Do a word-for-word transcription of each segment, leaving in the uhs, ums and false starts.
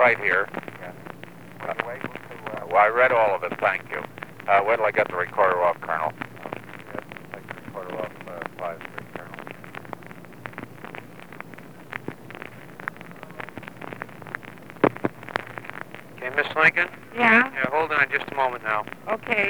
right here. Yeah. Were you able to... Uh, Well, I read all of it, thank you. Uh, wait till I get the recorder off, Colonel. yes, take the recorder off uh, five three, Colonel. Okay, Miss Lincoln? Yeah? Yeah, hold on just a moment now. Okay.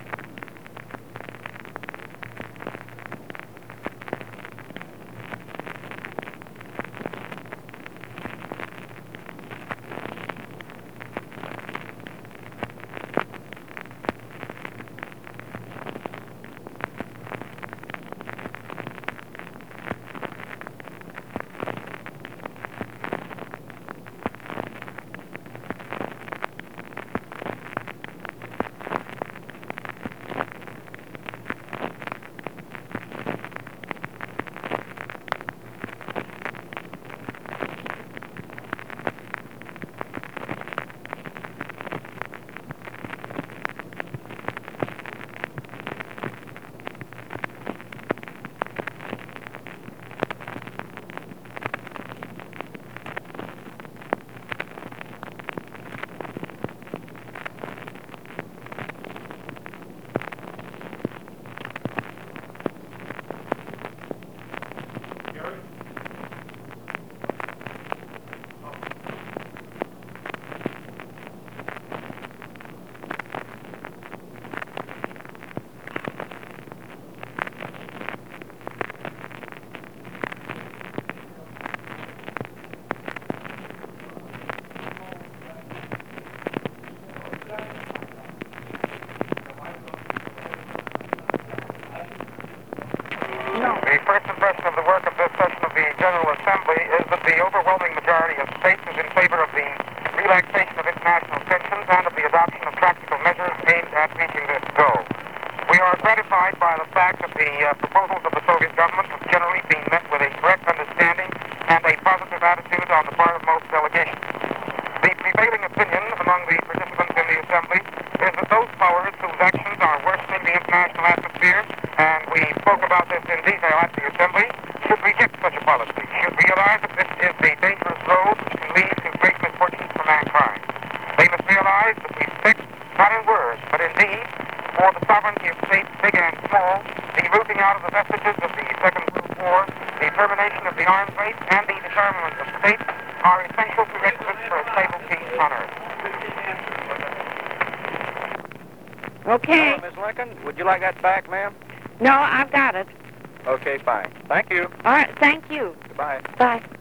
The first impression of the work of this session of the General Assembly is that the overwhelming majority of states is in favor of the relaxation of international tensions and of the adoption of practical measures aimed at reaching this goal. We are gratified by the fact that the uh, proposals of the Soviet government have generally been met with a correct understanding and a positive attitude on the part of most delegations. The prevailing opinion among the participants in the Assembly is that those powers whose actions are worsening the international atmosphere, and we spoke about this in detail at the Assembly, should reject such a policy, should realize that this is a dangerous road which can lead to great misfortunes for mankind. They must realize that we expect, not in words, but in deed, for the sovereignty of states, big and small, the rooting out of the vestiges of the Second World War, the termination of the arms race, and the disarmament of states are essential prerequisites for a stable peace on earth. Okay. Hello, Miss Lincoln, would you like that back, ma'am? No, I've got it. Okay, fine. Thank you. All right, thank you. Goodbye. Bye.